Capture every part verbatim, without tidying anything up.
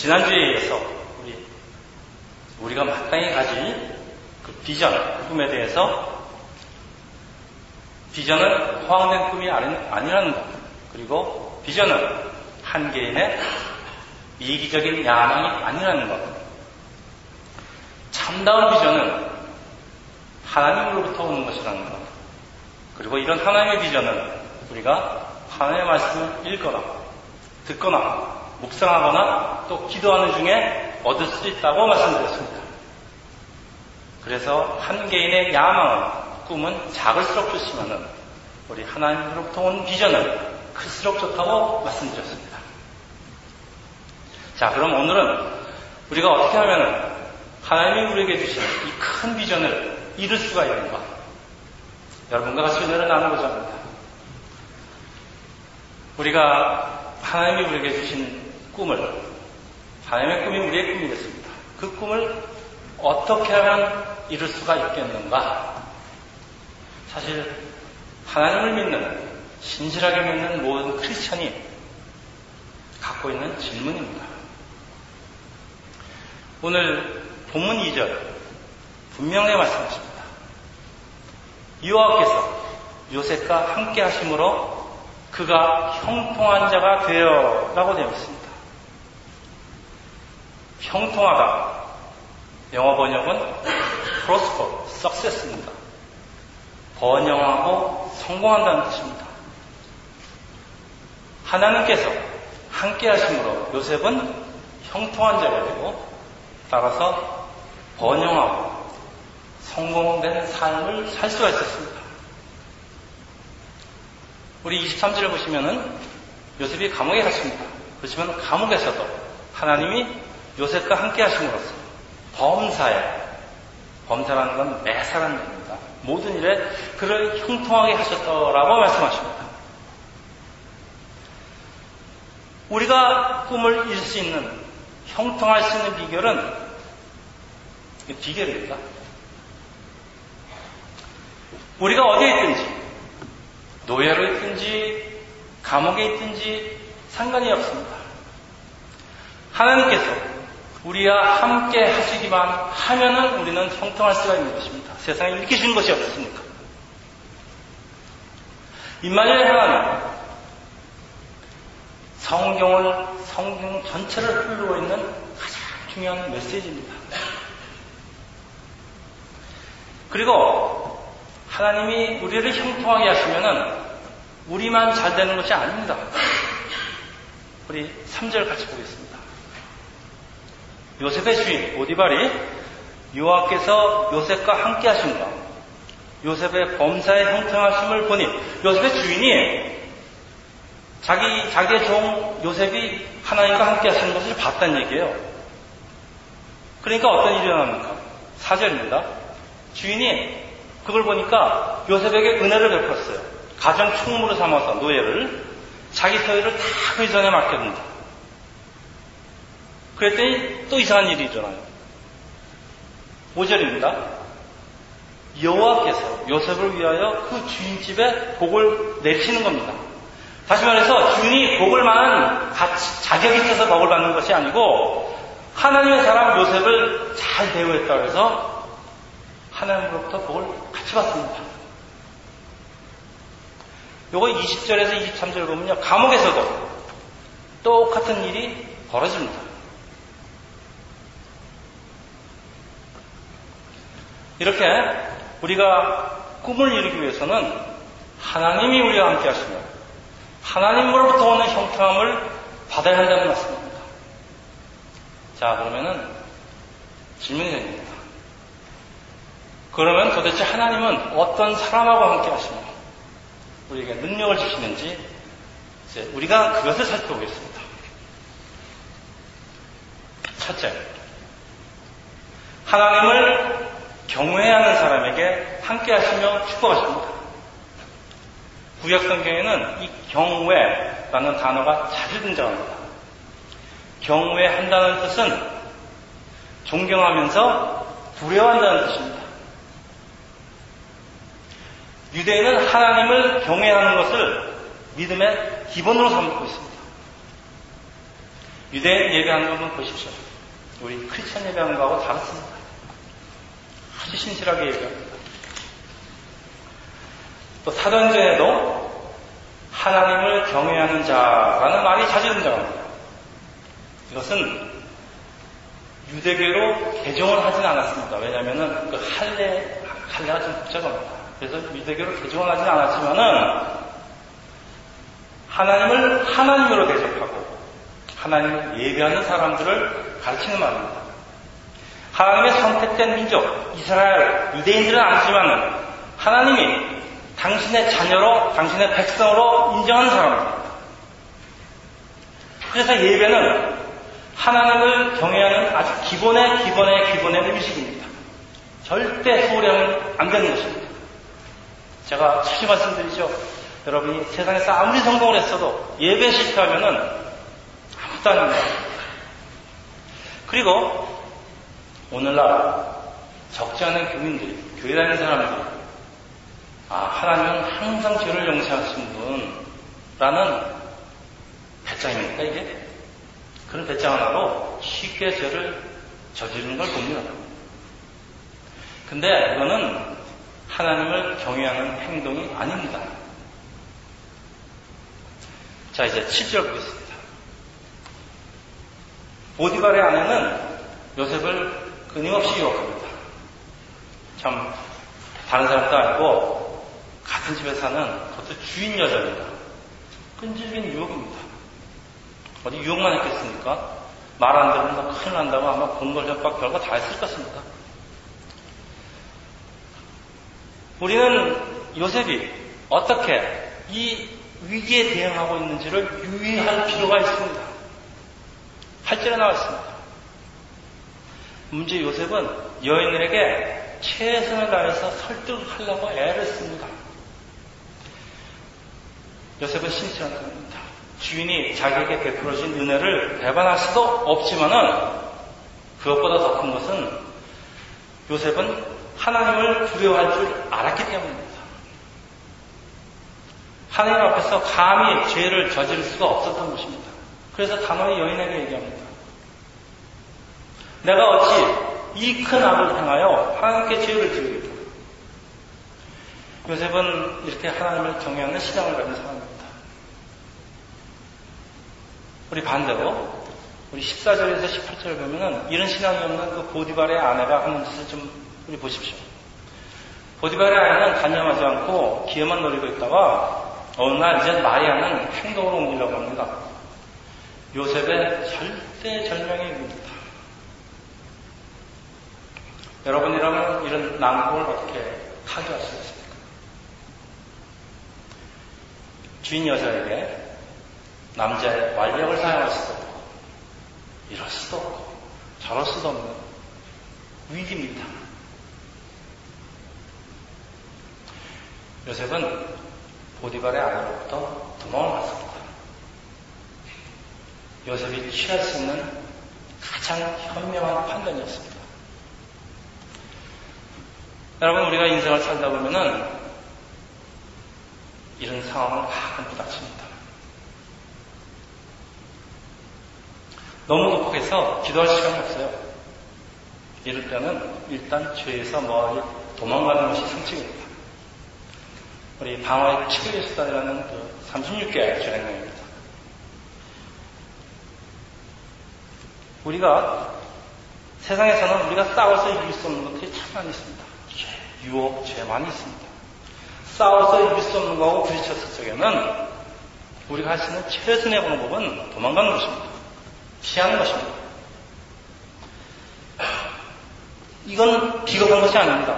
지난주에 이어서 우리, 우리가 마땅히 가질 그 비전, 꿈에 대해서 비전은 허황된 꿈이 아니라는 것, 그리고 비전은 한 개인의 이기적인 야망이 아니라는 것, 참다운 비전은 하나님으로부터 오는 것이라는 것, 그리고 이런 하나님의 비전은 우리가 하나님의 말씀을 읽거나 듣거나 묵상하거나 또 기도하는 중에 얻을 수 있다고 말씀드렸습니다. 그래서 한 개인의 야망은, 꿈은 작을수록 좋지만은 우리 하나님으로부터 온 비전은 클수록 좋다고 말씀드렸습니다. 자, 그럼 오늘은 우리가 어떻게 하면은 하나님이 우리에게 주신 이 큰 비전을 이룰 수가 있는가? 여러분과 같이 은혜를 나누고자 합니다. 우리가 하나님이 우리에게 주신 꿈을, 하나님의 꿈이 우리의 꿈이겠습니다. 그 꿈을 어떻게 하면 이룰 수가 있겠는가? 사실 하나님을 믿는, 신실하게 믿는 모든 크리스천이 갖고 있는 질문입니다. 오늘 본문 이 절 분명히 말씀하십니다. 여호와께서 요셉과 함께 하심으로 그가 형통한 자가 되어 라고 되어 있습니다. 형통하다, 영어 번역은 prosper, success입니다. 번영하고 성공한다는 뜻입니다. 하나님께서 함께 하심으로 요셉은 형통한 자가 되고 따라서 번영하고 성공된 삶을 살 수가 있었습니다. 우리 이십삼 절을 보시면은 요셉이 감옥에 갇힙니다. 그렇지만 감옥에서도 하나님이 요셉과 함께 하심으로써 범사에, 범사라는 건 매사라는 얘기입니다. 모든 일에 그를 형통하게 하셨더라고 말씀하십니다. 우리가 꿈을 이룰 수 있는, 형통할 수 있는 비결은 비결입니다. 우리가 어디에 있든지, 노예로 있든지 감옥에 있든지 상관이 없습니다. 하나님께서 우리와 함께 하시기만 하면은 우리는 형통할 수가 있는 것입니다. 세상에 이렇게 주는 것이 없습니까? 임마누엘 하나님, 성경을, 성경 전체를 흐르고 있는 가장 중요한 메시지입니다. 그리고 하나님이 우리를 형통하게 하시면은 우리만 잘 되는 것이 아닙니다. 우리 삼 절 같이 보겠습니다. 요셉의 주인 보디발이 여호와께서 요셉과 함께 하신다. 요셉의 범사의 형통하심을 보니 요셉의 주인이 자기, 자기의 종 요셉이 하나님과 함께 하시는 것을 봤다는 얘기예요. 그러니까 어떤 일이 일어납니까? 사 절입니다. 주인이 그걸 보니까 요셉에게 은혜를 베풀었어요. 가정 총무로 삼아서 노예를, 자기 소유를 다 그 전에 맡겼는다. 그랬더니 또 이상한 일이 일어나요. 오 절입니다. 여호와께서 요셉을 위하여 그 주인집에 복을 내리시는 겁니다. 다시 말해서 주인이 복을 만한 가치, 자격이 있어서 복을 받는 것이 아니고 하나님의 사람 요셉을 잘 대우했다고 해서 하나님으로부터 복을 같이 받습니다. 요거 이십 절에서 이십삼 절 보면요, 감옥에서도 똑같은 일이 벌어집니다. 이렇게 우리가 꿈을 이루기 위해서는 하나님이 우리와 함께 하시며 하나님으로부터 오는 형통함을 받아야 한다는 말씀입니다. 자, 그러면은 질문이 됩니다. 그러면 도대체 하나님은 어떤 사람하고 함께 하시며 우리에게 능력을 주시는지 이제 우리가 그것을 살펴보겠습니다. 첫째, 하나님을 경외하는 사람에게 함께 하시며 축복하십니다. 구약 성경에는 이 경외라는 단어가 자주 등장합니다. 경외한다는 뜻은 존경하면서 두려워한다는 뜻입니다. 유대인은 하나님을 경외하는 것을 믿음의 기본으로 삼고 있습니다. 유대인 예배하는 거 한번 보십시오. 우리 크리스천 예배하는 거하고 다릅니다. 아주 신실하게 예배합니다. 또 사도행전에도 하나님을 경외하는 자라는 말이 자주 등장합니다. 이것은 유대교로 개종을 하진 않았습니다. 왜냐하면 그 할례, 할례가 좀 복잡합니다. 그래서 유대교로 개종을 하진 않았지만은 하나님을 하나님으로 대접하고 하나님을 예배하는 사람들을 가르치는 말입니다. 하나님의 선택된 민족, 이스라엘, 유대인들은 아니지만은 하나님이 당신의 자녀로, 당신의 백성으로 인정하는 사람입니다. 그래서 예배는 하나님을 경외하는 아주 기본의 기본의 기본의 의식입니다. 절대 소홀히하면 안 되는 것입니다. 제가 자주 말씀드리죠. 여러분이 세상에서 아무리 성공을 했어도 예배 실패하면은 아무것도 아닙니다. 그리고 오늘날 적지 않은 교인들이, 교회 다니는 사람들이 아, 하나님은 항상 죄를 용서하시는 분라는 배짱입니까 이게? 그런 배짱 하나로 쉽게 죄를 저지르는 걸 봅니다. 근데 이거는 하나님을 경외하는 행동이 아닙니다. 자, 이제 칠 절 보겠습니다. 보디발의 아내는 요셉을 끊임없이 유혹합니다. 참 다른 사람도 아니고 같은 집에 사는 그것도 주인 여자입니다. 끈질긴 유혹입니다. 어디 유혹만 했겠습니까? 말 안 들으면 큰일 난다고 아마 공걸전박 별거 다 했을 것입니다. 우리는 요셉이 어떻게 이 위기에 대응하고 있는지를 유의할 필요가 있습니다. 팔 절에 나와 있습니다. 문제 요셉은 여인들에게 최선을 다해서 설득하려고 애를 씁니다. 요셉은 신실한 사람입니다. 주인이 자기에게 베풀어진 은혜를 배반할 수도 없지만은 그것보다 더 큰 것은 요셉은 하나님을 두려워할 줄 알았기 때문입니다. 하나님 앞에서 감히 죄를 저지를 수가 없었던 것입니다. 그래서 단호히 여인에게 얘기합니다. 내가 어찌 이 큰 악을 행하여 하나님께 죄를 지으리까? 요셉은 이렇게 하나님을 경외하는 신앙을 가진 사람입니다. 우리 반대로 우리 십사 절에서 십팔 절을 보면은 이런 신앙이 없는 그 보디발의 아내가 하는 짓을 좀 우리 보십시오. 보디발의 아내는 간념하지 않고 기회만 노리고 있다가 어느 날 이제 마리아는 행동으로 옮기려고 합니다. 요셉의 절대절명의 일입니다. 여러분이라면 이런 난국을 어떻게 타개할 수 있습니까? 주인 여자에게 남자의 완력을 사용할 수도 없고 이럴 수도 없고 저럴 수도 없는 위기입니다. 요셉은 보디발의 아내로부터 도망을 갔습니다. 요셉이 취할 수 있는 가장 현명한 판단이었습니다. 여러분, 우리가 인생을 살다 보면은 이런 상황을 가끔 부닥칩니다. 너무 높게서 기도할 시간이 없어요. 이럴 때는 일단 죄에서 멀리 도망가는 것이 상책입니다. 우리 방어의 치료의 수단이라는 그 삼십육 개의 주행령입니다. 우리가 세상에서는 우리가 싸워서 이길 수 없는 것들이 참 많이 있습니다. 죄, 유혹, 죄 많이 있습니다. 싸워서 이길 수 없는 거하고 부딪혔을 적에는 우리가 할 수 있는 최선의 방법은 도망가는 것입니다. 피하는 것입니다. 이건 비겁한 것이 아닙니다.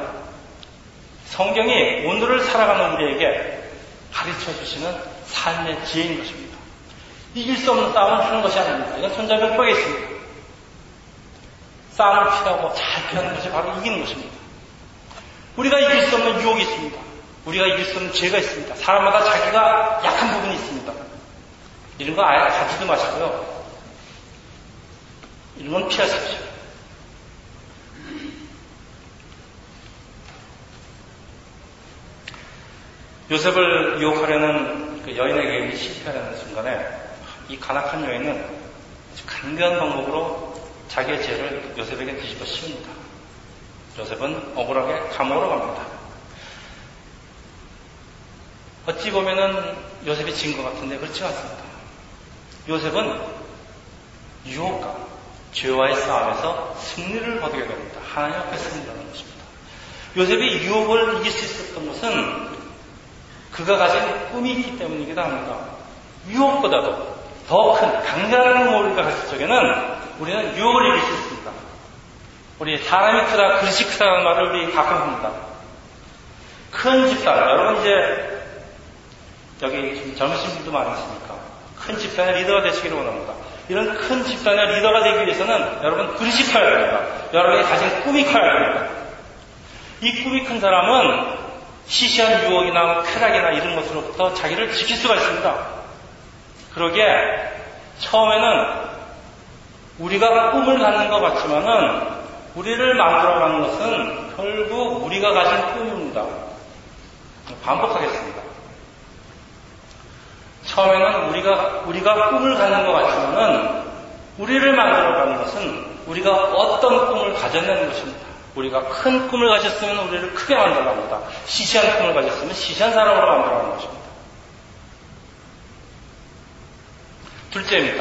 성경이 오늘을 살아가는 우리에게 가르쳐 주시는 삶의 지혜인 것입니다. 이길 수 없는 싸움을 하는 것이 아닙니다. 이건 손자병법에 있습니다. 싸움을 피하고 잘 피하는 것이 바로 이기는 것입니다. 우리가 이길 수 없는 유혹이 있습니다. 우리가 이길 수 없는 죄가 있습니다. 사람마다 자기가 약한 부분이 있습니다. 이런 거 아예 가지도 마시고요. 이런 건 피하십시오. 요셉을 유혹하려는 그 여인에게 실패하는 순간에 이 간악한 여인은 간교한 방법으로 자기의 죄를 요셉에게 뒤집어 씌웁니다. 요셉은 억울하게 감옥으로 갑니다. 어찌 보면은 요셉이 진 것 같은데 그렇지 않습니다. 요셉은 유혹과 죄와의 싸움에서 승리를 거두게 됩니다. 하나님 앞에 승리하는 것입니다. 요셉이 유혹을 이길 수 있었던 것은 그가 가진 꿈이 있기 때문이기도 합니다. 유혹보다도 더 큰 강렬한 꿈을 우리가 가질 적에는 우리는 유혹을 이길 수 있습니다. 우리 사람이 크다, 그릇이 크다는 말을 우리 가끔 합니다. 큰 집단, 여러분 이제 여기 좀 젊으신 분도 많이 있으니까 큰 집단의 리더가 되시기를 원합니다. 이런 큰 집단의 리더가 되기 위해서는 여러분 그릇이 커야 됩니다. 여러분이 가진 꿈이 커야 됩니다. 이 꿈이 큰 사람은 시시한 유혹이나 쾌락이나 이런 것으로부터 자기를 지킬 수가 있습니다. 그러기에 처음에는 우리가 꿈을 갖는 것 같지만은 우리를 만들어가는 것은 결국 우리가 가진 꿈입니다. 반복하겠습니다. 처음에는 우리가, 우리가 꿈을 갖는 것 같지만은 우리를 만들어가는 것은 우리가 어떤 꿈을 가졌냐는 것입니다. 우리가 큰 꿈을 가졌으면 우리를 크게 만들어갑니다. 시시한 꿈을 가졌으면 시시한 사람으로 만들어가는 것입니다. 둘째입니다.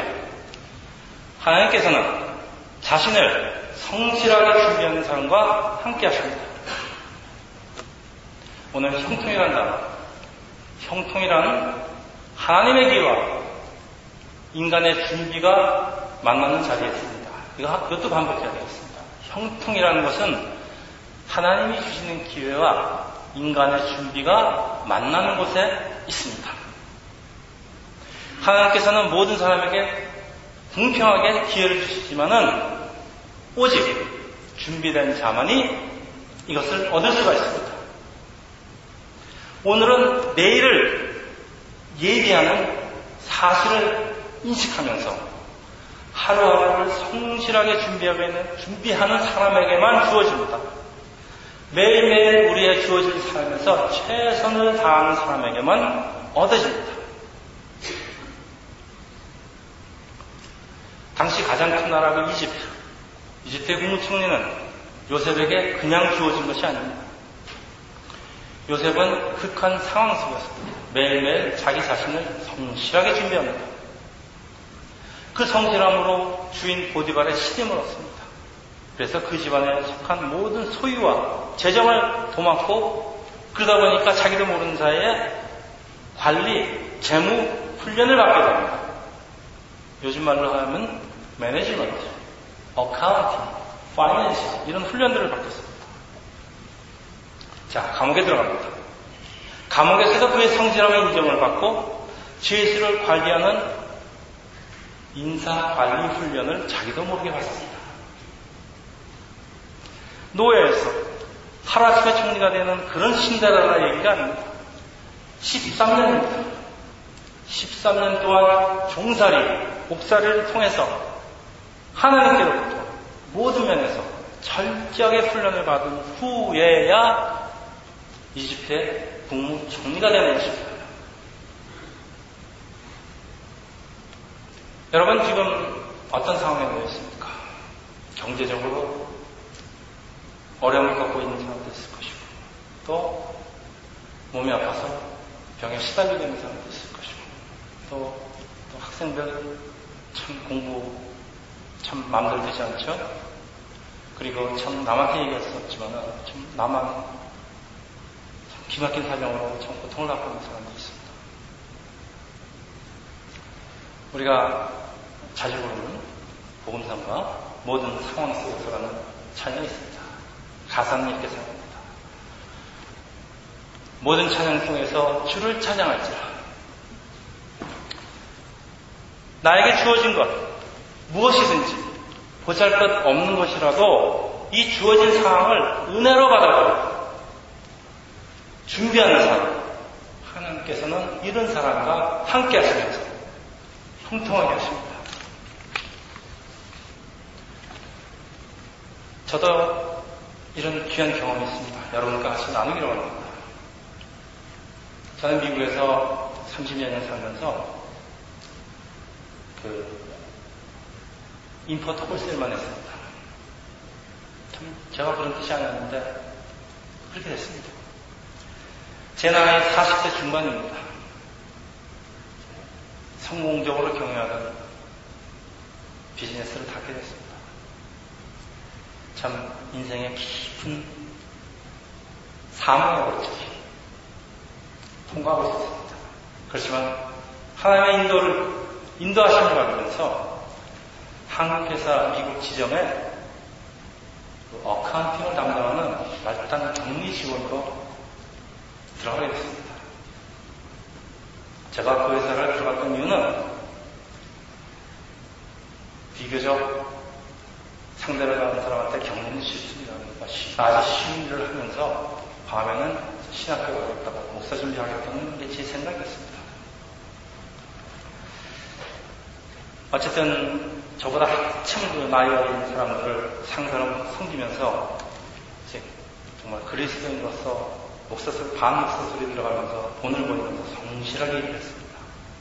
하나님께서는 자신을 성실하게 준비하는 사람과 함께 하십니다. 오늘 형통이라는 단어, 형통이라는 하나님의 기회와 인간의 준비가 만나는 자리에 있습니다. 이거, 이것도 반복해야 되겠습니다. 형통이라는 것은 하나님이 주시는 기회와 인간의 준비가 만나는 곳에 있습니다. 하나님께서는 모든 사람에게 공평하게 기회를 주시지만은 오직 준비된 자만이 이것을 얻을 수가 있습니다. 오늘은 내일을 예비하는 사실을 인식하면서 하루하루를 성실하게 준비하고 있는, 준비하는 사람에게만 주어집니다. 매일매일 우리의 주어진 삶에서 최선을 다하는 사람에게만 얻어집니다. 당시 가장 큰 나라가 이집트. 이집트의 국무총리는 요셉에게 그냥 주어진 것이 아닙니다. 요셉은 극한 상황 속에서 매일매일 자기 자신을 성실하게 준비합니다. 그 성실함으로 주인 보디발의 신임을 얻습니다. 그래서 그 집안에 속한 모든 소유와 재정을 도맡고 그러다 보니까 자기도 모르는 사이에 관리, 재무, 훈련을 받게 됩니다. 요즘 말로 하면 매니지먼트, 어카운팅, 파이낸스 이런 훈련들을 받겠습니다. 자, 감옥에 들어갑니다. 감옥에서도 그의 성실함의 인정을 받고 죄수를 관리하는 인사관리 훈련을 자기도 모르게 받습니다. 노예에서 하루아침에 총리가 되는 그런 신데렐라 얘기가 아닙니다. 십삼 년입니다. 십삼 년 동안 종살이, 옥살이를 통해서 하나님께로부터 모든 면에서 철저하게 훈련을 받은 후에야 이집트의 국무총리가 되는 것입니다. 여러분 지금 어떤 상황에 놓여 있습니까? 경제적으로 어려움을 겪고 있는 사람도 있을 것이고 또 몸이 아파서 병에 시달리고 있는 사람도 있을 것이고 또, 또 학생들 참 공부 참 마음대로 되지 않죠? 그리고 참 남한테 얘기할 수 없지만 참 나만 참 기막힌 사정으로 참 고통을 받고 있는 사람도 있습니다. 우리가 자주 부르는 복음성과 모든 상황 속에서 가는 찬양이 있습니다. 가사는 이렇게 생각합니다. 모든 찬양 중에서 주를 찬양할지라. 나에게 주어진 것 무엇이든지 보잘것 없는 것이라도 이 주어진 상황을 은혜로 받아들여 준비하는 사람, 하나님께서는 이런 사람과 함께 하시면서 형통하게 하십니다. 저도 이런 귀한 경험이 있습니다. 여러분과 같이 나누기로 합니다. 저는 미국에서 삼십 년을 살면서 그 인포톡을 쓸만했습니다. 참 제가 그런 뜻이 아니었는데 그렇게 됐습니다. 제 나이 사십 대 중반입니다. 성공적으로 경영하던 비즈니스를 닫게 됐습니다. 참 인생의 깊은 사망의 어쩌기 통과하고 있었습니다. 그렇지만 하나님의 인도를 인도하심을 받으면서 한국회사 미국 지점에 그 어카운팅을 담당하는 말단 격리 직원으로 들어가게 됐습니다. 제가 그 회사를 들어갔던 이유는 비교적 상대를 가는 사람한테 격리는 쉽습니다. 그러니까 낮에 쉬운 일을 하면서 밤에는 신학교 가겠다고 목사 준비하겠다는 게 제 생각이었습니다. 어쨌든 저보다 한참 그 나이 어린 사람들을 상사로 섬기면서 이제 정말 그리스도인으로서 목사소리, 반목사소리 들어가면서 돈을 벌면서 성실하게 일을 했습니다.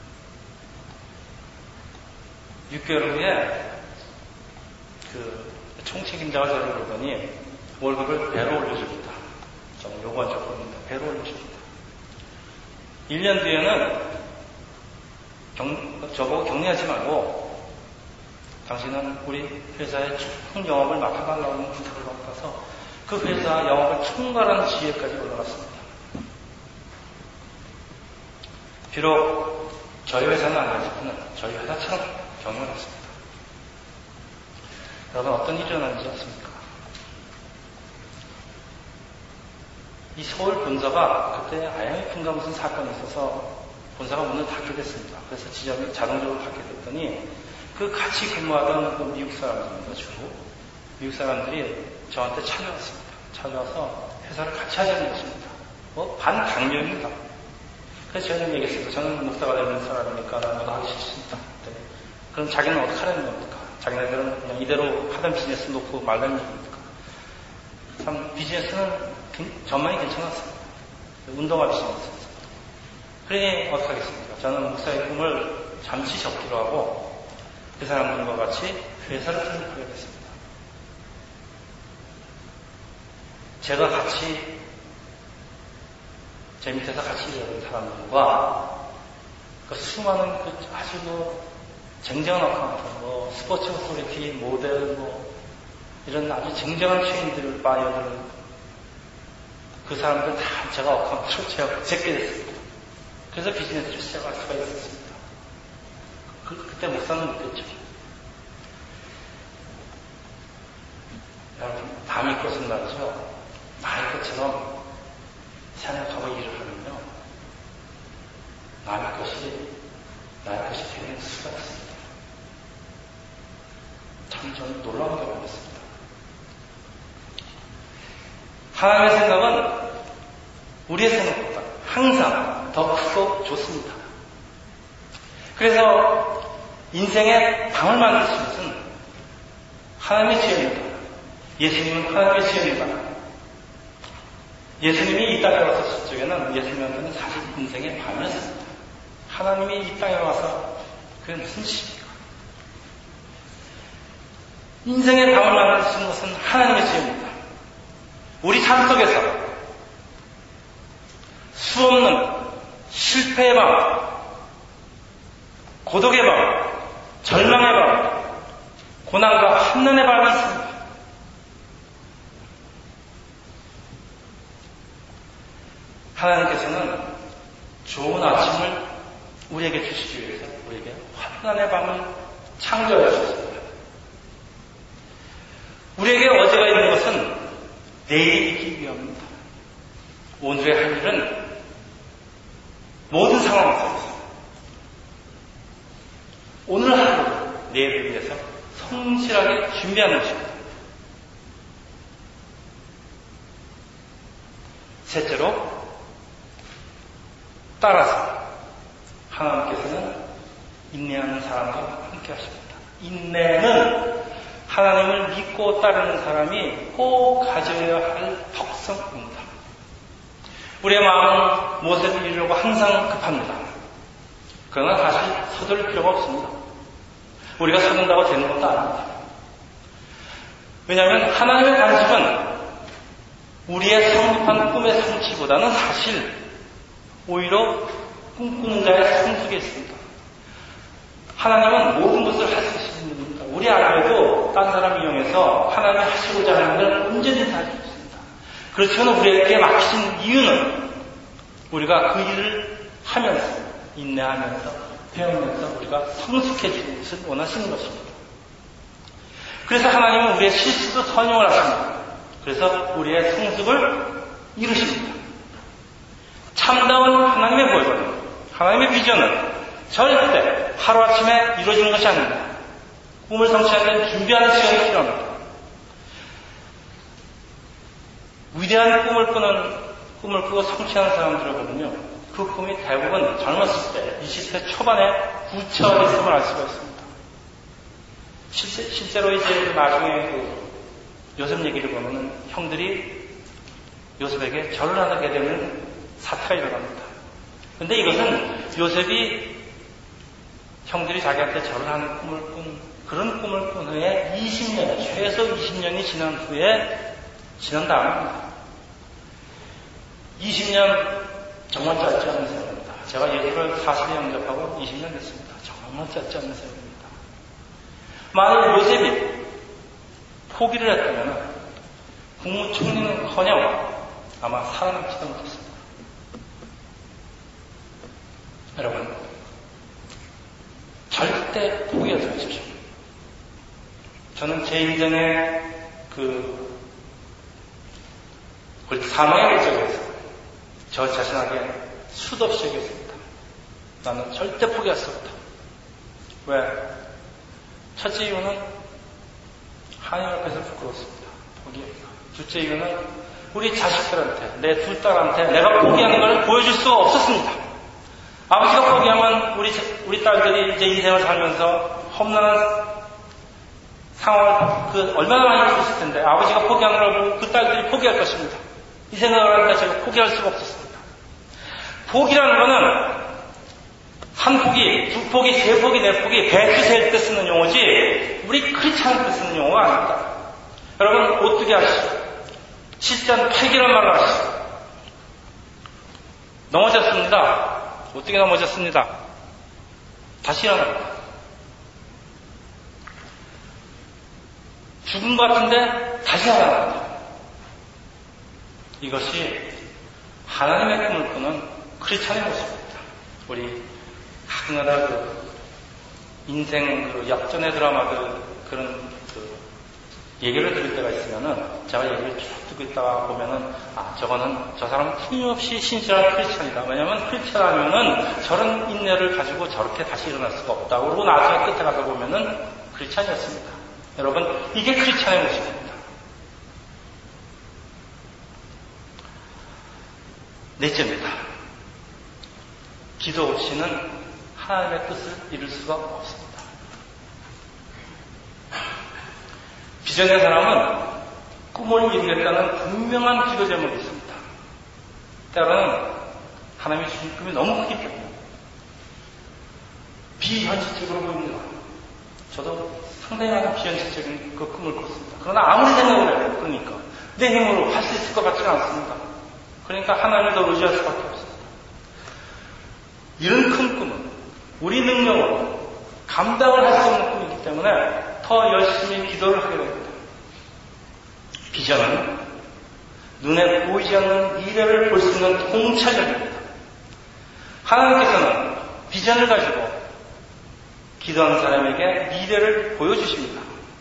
육 개월 후에 그 총책임자가 저를 부르더니 월급을 배로 올려줍니다. 저는 요구한 적이 없는데 배로 올려줍니다. 일 년 뒤에는 경, 저보고 격리하지 말고 당신은 우리 회사의 총 영업을 맡아달라는 부탁을 받아서 그 회사 영업을 총괄하는 지위까지 올라갔습니다. 비록 저희 회사는 아니었지만 저희 회사처럼 경영을 했습니다. 여러분 어떤 일이 일어나는지 아십니까? 이 서울 본사가 그때 아이엠에프인가 무슨 사건이 있어서 본사가 문을 닫게 됐습니다. 그래서 지점이 자동적으로 닫게 됐더니 그 같이 근무하던 그 미국 사람들입니다. 주로 미국 사람들이 저한테 찾아왔습니다. 찾아와서 회사를 같이 하자는 것입니다. 뭐 반강요입니다. 그래서 저는 얘기했습니다. 저는 목사가 되는 사람이니까 나는 하기 싫습니다. 네. 그럼 자기는 어떻게 하라는 겁니까? 자기네들은 그냥 이대로 하던 비즈니스 놓고 말라는 얘기입니까? 참 비즈니스는 전망이 괜찮았습니다. 운동화 비즈니스였습니다. 그러니 어떻게 하겠습니까? 저는 목사의 꿈을 잠시 접기로 하고 그 사람들과 같이 회사를 설립하게 됐습니다. 제가 같이 제 밑에서 같이 일하는 사람들과 그 수많은 그 아주 뭐 쟁쟁한 어카운트, 뭐 스포츠 오토리티, 모델, 뭐 이런 아주 쟁쟁한 체인들, 바이어들 그 사람들 다 제가 어카운트로 제가 제게 됐습니다. 그래서 비즈니스를 시작할 수가 있었습니다. 그, 그때 목사는 못했죠. 여러분, 남의 것은 말이죠. 나의 것처럼 생각하고 일을 하면요. 남의 것이 나의 것이 되는 수가 있습니다. 참 저는 놀라운 경험이었습니다. 하나님의 생각은 우리의 생각보다 항상 더 크고 좋습니다. 그래서 인생의 방을 만드신 것은 하나님의 지혜입니다. 예수님은 하나님의 지혜입니다. 예수님이 이 땅에 와서 저쪽에는 예수님한테는 사실 인생의 밤이었습니다. 하나님이 이 땅에 와서 그게 무슨 짓입니까? 인생의 밤을 만드신 것은 하나님의 지혜입니다. 우리 삶 속에서 수없는 실패의 밤, 고독의 밤, 절망의 밤, 고난과 환난의 밤이 있습니다. 하나님께서는 좋은 아침을 우리에게 주시기 위해서 우리에게 환난의 밤을 창조해 주셨습니다. 우리에게 어제가 있는 것은 내일이 있기 위함입니다. 오늘의 할 일은 모든 상황 속에서 오늘 하루 내일을 위해서 성실하게 준비하는 것입니다. 셋째로 따라서 하나님께서는 인내하는 사람과 함께 하십니다. 인내는 하나님을 믿고 따르는 사람이 꼭 가져야 할 덕성입니다. 우리의 마음은 무엇을 이루려고 항상 급합니다. 그러나 사실 서둘릴 필요가 없습니다. 우리가 서둔다고 되는 것도 아닙니다. 왜냐하면 하나님의 관심은 우리의 성립한 꿈의 성취보다는 사실 오히려 꿈꾸는 자의 성숙에 있습니다. 하나님은 모든 것을 할 수 있는 분입니다. 우리 안에도 딴 사람 이용해서 하나님이 하시고자 하는 걸 언제든지 할 수 있습니다. 그렇지만 우리에게 맡기신 이유는 우리가 그 일을 하면서 인내하면서 배우면서 우리가 성숙해지는 것을 원하시는 것입니다. 그래서 하나님은 우리의 실수도 선용을 하십니다. 그래서 우리의 성숙을 이루십니다. 참다운 하나님의 보여는, 하나님의 비전은 절대 하루아침에 이루어지는 것이 아닙니다. 꿈을 성취하는 데는 준비하는 시간이 필요합니다. 위대한 꿈을 꾸는, 꿈을 꾸고 성취하는 사람들을 보면요, 그 꿈이 대부분 젊었을 때, 이십 대 초반에 구체화됐음을 알 수가 있습니다. 실제, 실제로 이제 나중에 그 요셉 얘기를 보면은 형들이 요셉에게 절을 하게 되는 사태가 일어납니다. 근데 이것은 요셉이 형들이 자기한테 절을 하는 꿈을 꾼, 그런 꿈을 꾼 후에 이십 년, 최소 이십 년이 지난 후에, 지난 다음입니다. 이십 년 정말 짧지 않은 세월입니다. 제가 예수를 사십에 영접하고 이십 년 됐습니다. 정말 짧지 않은 세월입니다. 만일 요셉이 포기를 했다면 국무총리는커녕 아마 살아남지도 못했습니다. 여러분, 절대 포기하지 마십시오. 저는 제 인생의 그 사망의 결정에서 저 자신에게 수도 없이 얘기했습니다. 나는 절대 포기할 수 없다. 왜? 첫째 이유는 하나님 앞에서 부끄러웠습니다. 포기하기가. 둘째 이유는 우리 자식들한테, 내 두 딸한테 내가 포기하는 걸 보여줄 수가 없었습니다. 아버지가 포기하면 우리, 우리 딸들이 이제 인생을 살면서 험난한 상황을 그 얼마나 많이 들었을 텐데 아버지가 포기하는 걸 보고 그 딸들이 포기할 것입니다. 이 생각을 하니까 제가 포기할 수가 없었습니다. 포기라는 거는 한 포기, 두 포기, 세 포기, 네 포기, 배추 셀 때 쓰는 용어지 우리 크리스찬 때 쓰는 용어가 아닙니다. 여러분 어떻게 하시죠? 실전 패기란 말을 하시죠. 넘어졌습니다. 어떻게 넘어졌습니다. 다시 일어납니다. 죽은 것 같은데 다시 일어납니다. 이것이 하나님의 꿈을 꾸는 크리스찬의 모습입니다. 우리 가끔가다 그 인생 그 역전의 드라마들 그런 그 얘기를 들을 때가 있으면은 제가 얘기를 쭉 듣고 있다가 보면은 아 저거는 저 사람은 틀림없이 신실한 크리스찬이다. 왜냐하면 크리스찬하면은 저런 인내를 가지고 저렇게 다시 일어날 수가 없다. 그러고 나중에 끝에 가서 보면은 크리스찬이었습니다. 여러분 이게 크리스찬의 모습입니다. 넷째입니다. 기도 없이는 하나님의 뜻을 이룰 수가 없습니다. 비전의 사람은 꿈을 이루겠다는 분명한 기도 제목이 있습니다. 때로는 하나님이 주신 꿈이 너무 크기 때문에 비현실적으로 보입니다. 저도 상당히 많은 비현실적인 그 꿈을 꿨습니다. 그러나 아무리 생각을 해도 그러니까 내 힘으로 할 수 있을 것 같지는 않습니다. 그러니까 하나님을 더 의지할 수밖에 없습니다. 이런 큰 꿈은 우리 능력으로 감당을 할 수 없는 꿈이기 때문에 더 열심히 기도를 하게 됩니다. 비전은 눈에 보이지 않는 미래를 볼 수 있는 통찰력입니다. 하나님께서는 비전을 가지고 기도하는 사람에게 미래를 보여주십니다.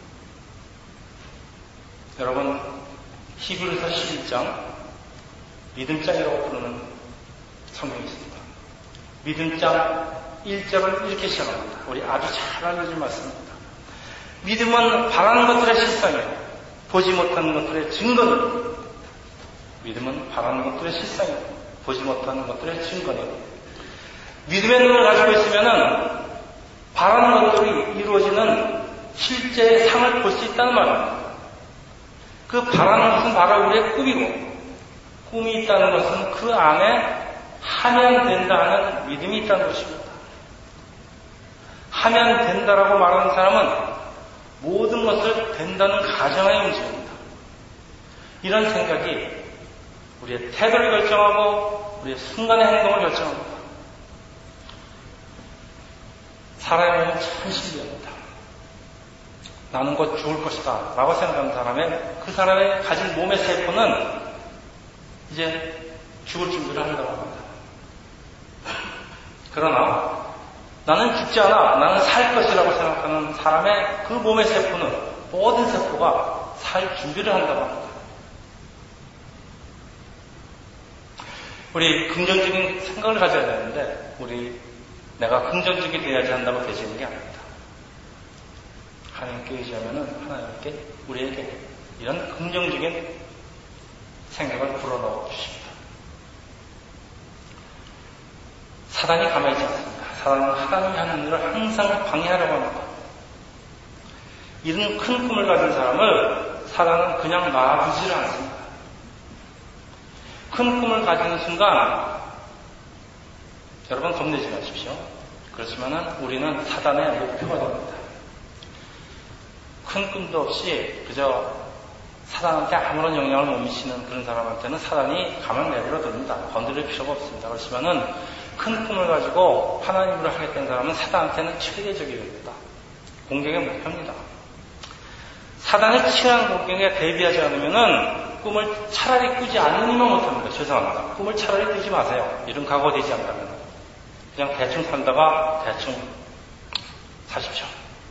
여러분 히브리서 십일 장 믿음장이라고 부르는 성경이 있습니다. 믿음장 일 절은 이렇게 시작합니다. 우리 아주 잘 알려진 말씀입니다. 믿음은 바라는 것들의 실상이에요. 보지 못하는 것들의 증거입니다. 믿음은 바라는 것들의 실상이에요. 보지 못하는 것들의 증거입니다. 믿음의 눈을 가지고 있으면은 바라는 것들이 이루어지는 실제의 상을 볼 수 있다는 말입니다. 그 바라는 것은 바로 우리의 꿈이고 꿈이 있다는 것은 그 안에 하면 된다는 믿음이 있다는 것입니다. 하면 된다라고 말하는 사람은 모든 것을 된다는 가정하에 움직입니다. 이런 생각이 우리의 태도를 결정하고 우리의 순간의 행동을 결정합니다. 사람의 몸은 참 신기합니다. 나는 곧 죽을 것이다 라고 생각하는 사람의 그 사람의 가진 몸의 세포는 이제 죽을 준비를 한다고 합니다. 그러나 나는 죽지 않아, 나는 살 것이라고 생각하는 사람의 그 몸의 세포는 모든 세포가 살 준비를 한다고 합니다. 우리 긍정적인 생각을 가져야 되는데 우리 내가 긍정적이 되어야지 한다고 되지는 게 아닙니다. 하나님께 의지하면 하나님께 우리에게 이런 긍정적인 생각을 불어넣어 주십니다. 사단이 가만히 있지 않습니다. 사단은 하나님이 하는 일을 항상 방해하려고 합니다. 이런 큰 꿈을 가진 사람을 사단은 그냥 놔두지를 않습니다. 큰 꿈을 가지는 순간 여러분 겁내지 마십시오. 그렇지만 우리는 사단의 목표가 됩니다. 큰 꿈도 없이 그저 사단한테 아무런 영향을 못 미치는 그런 사람한테는 사단이 가만 내버려둡니다. 건드릴 필요가 없습니다. 그렇지만은 큰 꿈을 가지고 하나님으로 하게 된 사람은 사단한테는 최대적이 됩니다. 공격의 목표입니다. 사단의 치열한 공격에 대비하지 않으면은 꿈을 차라리 꾸지 않으면 못합니다. 죄송합니다. 꿈을 차라리 꾸지 마세요. 이런 각오가 되지 않다면 그냥 대충 산다가 대충 사십시오.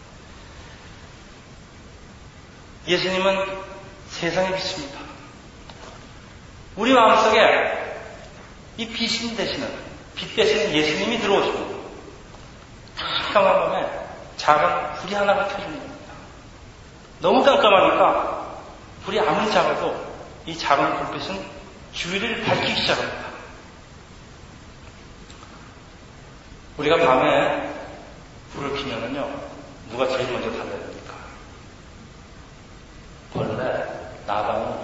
예수님은 세상의 빛입니다. 우리 마음속에 이 빛인 대신은 빛 대신에 예수님이 들어오십니다. 깜깜한 밤에 작은 불이 하나가 켜집니다. 너무 깜깜하니까 불이 아무리 작아도 이 작은 불빛은 주위를 밝히기 시작합니다. 우리가 밤에 불을 켜면은요, 누가 제일 먼저 달려야 됩니까? 벌레, 나방이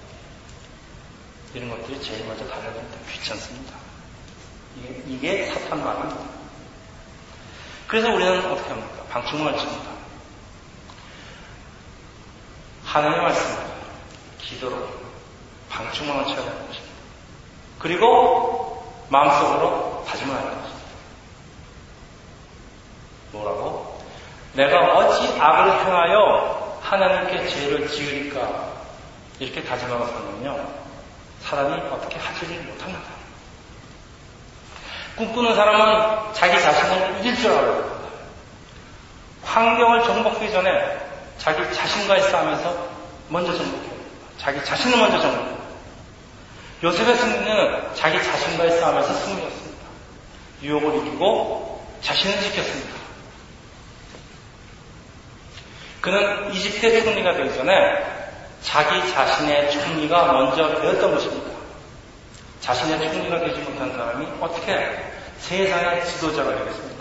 이런 것들이 제일 먼저 달려야 됩니다. 귀찮습니다. 이게, 이게 사탄 말입니다. 그래서 우리는 어떻게 합니까? 방충망을 칩니다. 하나님의 말씀을 기도로 방충망을 쳐야 되는 것입니다. 그리고 마음속으로 다짐을 하는 것입니다. 뭐라고? 내가 어찌 악을 행하여 하나님께 죄를 지으리까? 이렇게 다짐하고 살면요, 사람이 어떻게 하지를 못합니다. 꿈꾸는 사람은 자기 자신을 이길 줄 알아야 됩니다. 환경을 정복하기 전에 자기 자신과의 싸움에서 먼저 정복해야 됩니다. 자기 자신을 먼저 정복해야 됩니다. 요셉의 승리는 자기 자신과의 싸움에서 승리였습니다. 유혹을 이기고 자신을 지켰습니다. 그는 이집트의 총리가 되기 전에 자기 자신의 총리가 먼저 되었던 것입니다. 자신의 총리가 되지 못한 사람이 어떻게 세상의 지도자가 되겠습니까?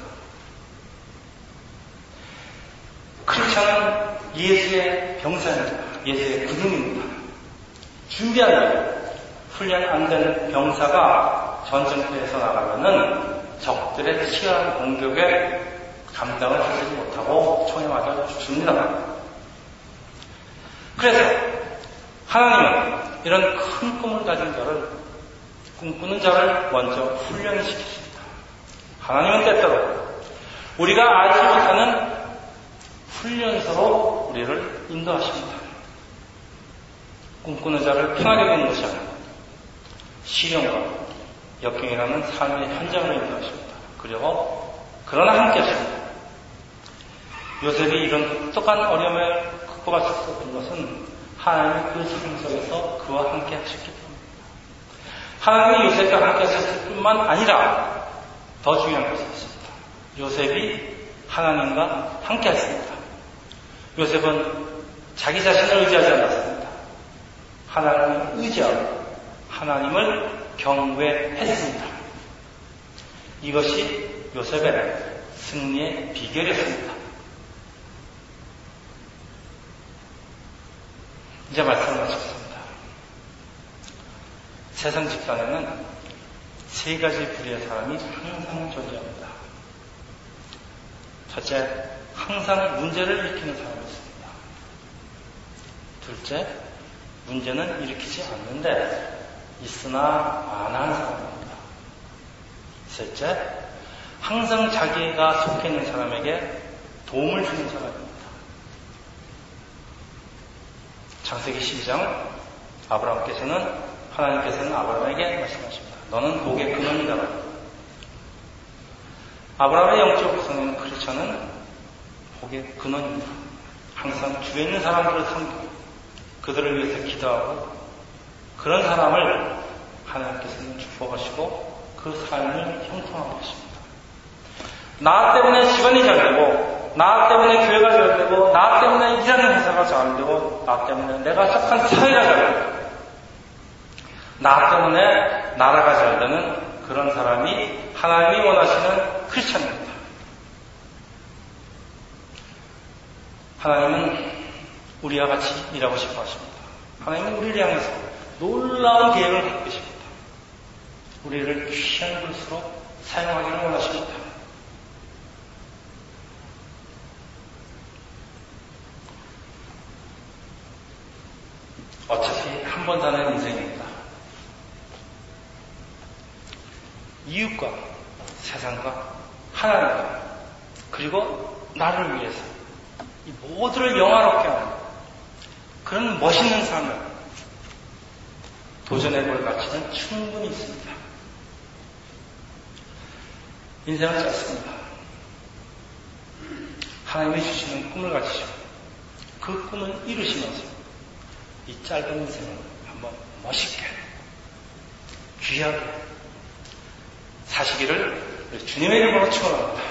크리스천은 예수의 병사입니다. 예수의 군인입니다. 준비하는 훈련 안 된 병사가 전쟁터에서 나가면은 적들의 치열한 공격에 감당을 하지 못하고 총에 맞아 죽습니다. 그래서 하나님은 이런 큰 꿈을 가진 자를, 꿈꾸는 자를 먼저 훈련시키십니다. 하나님은 때때로 우리가 알지 못하는 훈련소로 우리를 인도하십니다. 꿈꾸는 자를 편하게 되는 것이 아니라 시련과 역경이라는 삶의 현장으로 인도하십니다. 그리고 그러나 함께 하십니다. 요셉이 이런 독특한 어려움을 극복할 수 있었던 것은 하나님이 그 삶 속에서 그와 함께 하셨기 때문입니다. 하나님이 요셉과 함께 하셨을 뿐만 아니라 더 중요한 것이 있습니다. 요셉이 하나님과 함께 했습니다. 요셉은 자기 자신을 의지하지 않았습니다. 하나님을 의지하고 하나님을 경외했습니다. 이것이 요셉의 승리의 비결이었습니다. 이제 말씀을 마쳤습니다. 세상 집단에는 세 가지 부류의 사람이 항상 존재합니다. 첫째, 항상 문제를 일으키는 사람이 있습니다. 둘째, 문제는 일으키지 않는데 있으나 안 하는 사람입니다. 셋째, 항상 자기가 속해 있는 사람에게 도움을 주는 사람입니다. 창세기 십이 장 아브라함께서는 하나님께서는 아브라함에게 말씀하십니다. 너는 복의 근원이다. 아브라함의 영적 구성인 크리스천은 복의 근원입니다. 항상 주위에 있는 사람들을 섬기고 그들을 위해서 기도하고 그런 사람을 하나님께서는 축복하시고 그 삶을 형통하고 계십니다. 나 때문에 집안이 잘 되고 나 때문에 교회가 잘 되고 나 때문에 일하는 회사가 잘 되고 나 때문에 내가 속한 사회가 잘 되고 나 때문에 나라가 잘 되는 그런 사람이 하나님이 원하시는 크리스천입니다. 하나님은 우리와 같이 일하고 싶어 하십니다. 하나님은 우리를 향해서 놀라운 계획을 갖고 계십니다. 우리를 귀한 것으로 사용하기를 원하십니다. 어차피 한 번 사는 인생입니다. 이웃과 세상과 하나님과 그리고 나를 위해서 이 모두를 영화롭게 하는 그런 멋있는 삶을 도전해볼 가치는 충분히 있습니다. 인생은 짧습니다. 하나님이 주시는 꿈을 가지시고 그 꿈을 이루시면서 이 짧은 인생을 한번 멋있게 귀하게 사시기를 주님의 이름으로 축원합니다.